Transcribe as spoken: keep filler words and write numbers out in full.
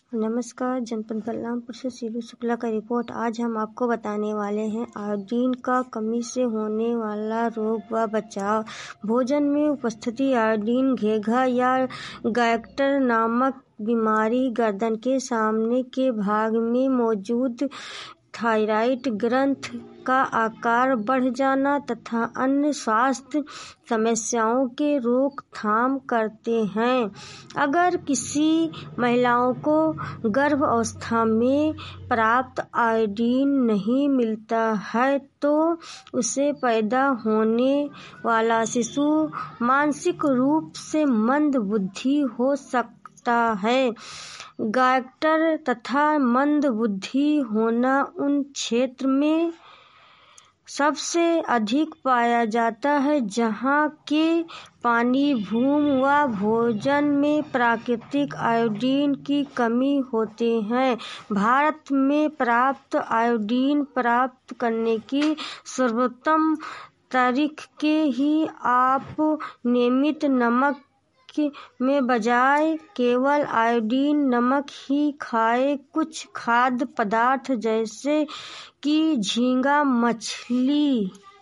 नमस्कार, जनपद बलरामपुर से सीलू शुक्ला का रिपोर्ट। आज हम आपको बताने वाले हैं आयोडीन का कमी से होने वाला रोग व बचाव। भोजन में उपस्थिति आयोडीन घेघा या गैक्टर नामक बीमारी गर्दन के सामने के भाग में मौजूद थायराइड ग्रंथ का आकार बढ़ जाना तथा अन्य स्वास्थ्य समस्याओं के रोकथाम करते हैं। अगर किसी महिलाओं को गर्भ अवस्था में पर्याप्त आयोडीन नहीं मिलता है तो उसे पैदा होने वाला शिशु मानसिक रूप से मंद बुद्धि हो सकता है। गैक्टर तथा मंद बुद्धि होना उन क्षेत्र में सबसे अधिक पाया जाता है जहाँ के पानी, भूमि व भोजन में प्राकृतिक आयोडीन की कमी होते हैं। भारत में पर्याप्त आयोडीन प्राप्त करने की सर्वोत्तम तरीके ही आप नियमित नमक में बजाय केवल आयोडीन नमक ही खाएं। कुछ खाद्य पदार्थ जैसे कि झींगा मछली